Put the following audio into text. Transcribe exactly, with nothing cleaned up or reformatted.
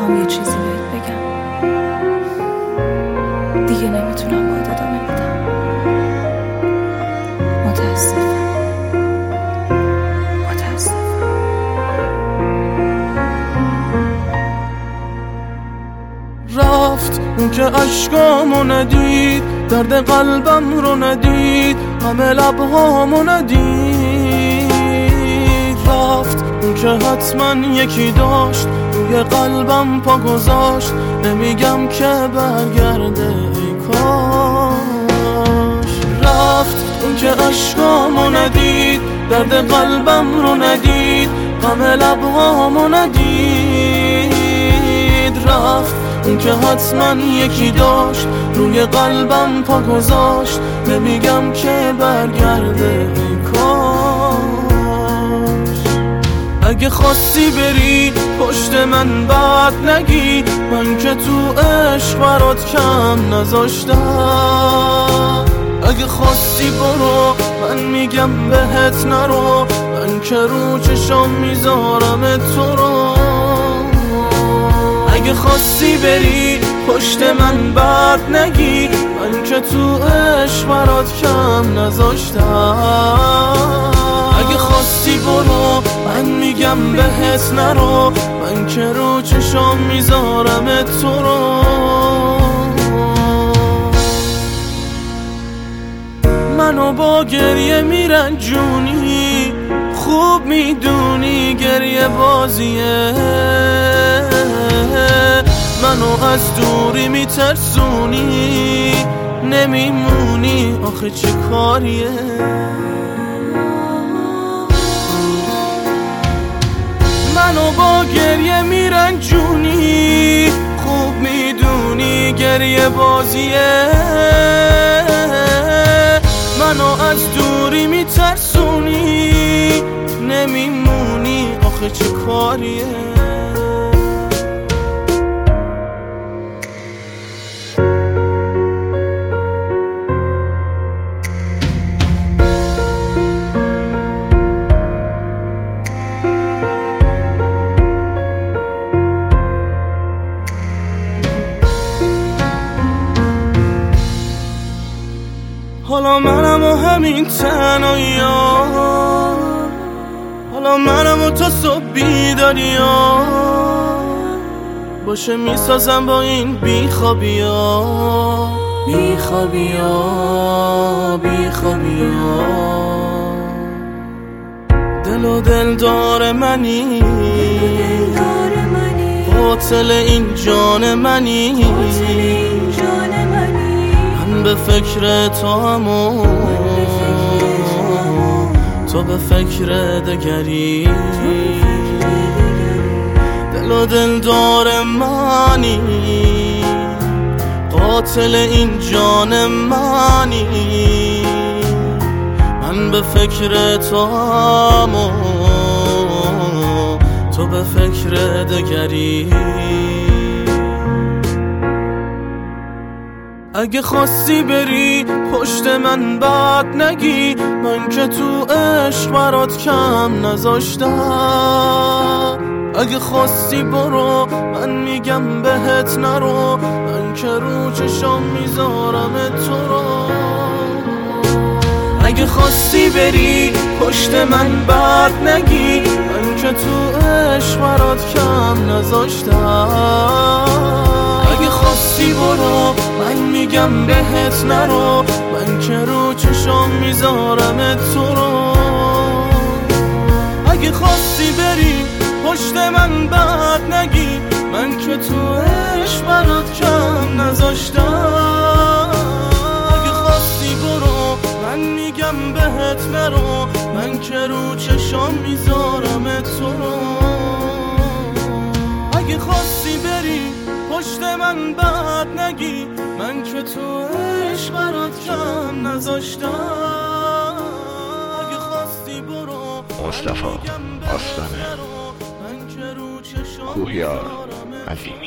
میخوام یه چیزی بهت بگم، دیگه نمیتونم باهات ادامه بدم. متاسفم متاسفم رفت اون که عشقامو ندید، درد قلبم رو ندید، همه لبهامو ندید. رفت اون که حتما یکی داشت، روی قلبم پا گذاشت، نمیگم که برگرده ای کاش. رفت اون که عشقامو ندید، درد قلبم رو ندید، غم لبهامو ندید. رفت اون که حتما یکی داشت، روی قلبم پا گذاشت، نمیگم که برگرده ای کاش. اگه خواستی بری پشت من بعد نگی، من که تو عشق برات کم نذاشتم. اگه خواستی برو من میگم بهت نرو، من که رو چشام میذارم تو رو. اگه خواستی بری پشت من بعد نگی، من که تو عشق برات کم نذاشتم. اگه خواستی برو من میگم بهت نرو، من که رو چشام میذارم تو رو. منو با گریه میرنجونی، خوب میدونی گریه بازیه. منو از دوری میترسونی، نمیمونی آخه چه کاریه. منو با گریه میرنجونی، خوب میدونی گریه بازیه. منو از دوری میترسونی، نمیمونی آخه چه کاریه. حالا منم و همین تنهایی ها، حالا منم و تو صبح بیداری ها، باشه میسازم با این بیخوابی ها. بیخوابی ها بیخوابی ها، دل و دل دار منی، قاتل این جان منی. به فکر تو همون، تو به فکر دگری. دل و دل دار منی، قاتل این جان منی. من به فکر تو همون، تو به فکر دگری. اگه خواستی بری پشت من بعد نگی، من که تو عشق برات کم نذاشتم. اگه خواستی برو من میگم بهت نرو، من که رو چشام میذارم تو رو. اگه خواستی بری پشت من بعد نگی، من که تو عشق برات کم نذاشتم. اگه خواستی برو من میگم بهت نرو، من که رو چشام میذارم تو رو. اگه خواستی بری پشت من بعد نگی، من که تو عشق برات کم نذاشتم. اگه خواستی برو من میگم بهت نرو، من که رو چشام میذارم تو رو. اگه خواستی بری پشت من بعد نگی، من که تو عشق برات کم نذاشتم. اگه خواستی برو مصطفی آستانه، کوهیار عظیمی.